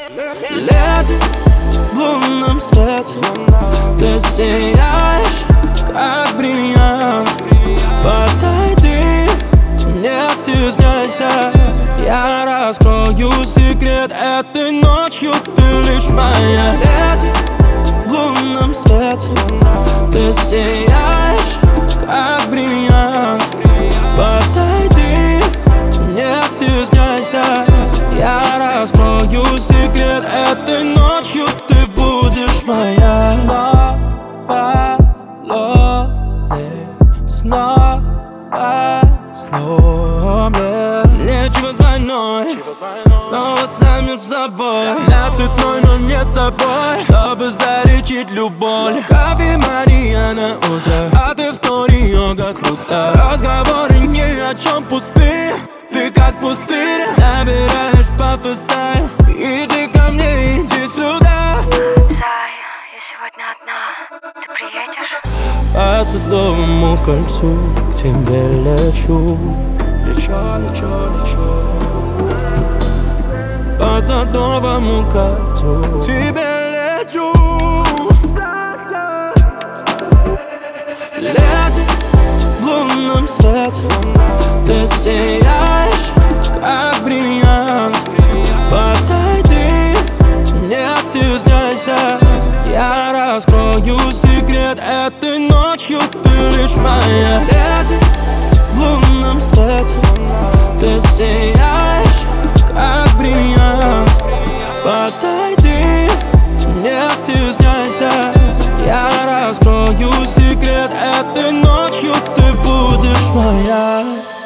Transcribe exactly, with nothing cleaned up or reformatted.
Леди, в лунном свете ты сияешь, как бриллиант. Подойди, не стесняйся, я раскрою секрет этой ночью. Ты лишь моя леди, в лунном свете ты сияешь, как бриллиант. Подойди, не стесняйся, я раскрою секрет этой ночью. Ты будешь моя. Снова ловлю, снова сломлен. Нечего с двойной, снова замер в собой. Я цветной, но не с тобой, чтобы залечить любовь. Хаби Мария на утро, а ты в стори йога круто. Разговоры ни о чем пустые, ты как пустырь. Набираешь папа стайл, иди ко мне, иди сюда. Зай, я сегодня одна, ты приедешь? По Садовому кольцу к тебе лечу. Лечу, лечу, лечу. По Садовому кольцу к тебе лечу. Леди, в лунном свете ты сияешь, как бриллиант. Подойди, не стесняйся, я раскрою секрет этой ночью. Ты лишь моя леди, в лунном свете ты сияешь, как бриллиант. Подойди, не стесняйся, я раскрою секрет этой ночью. Ты будешь моя.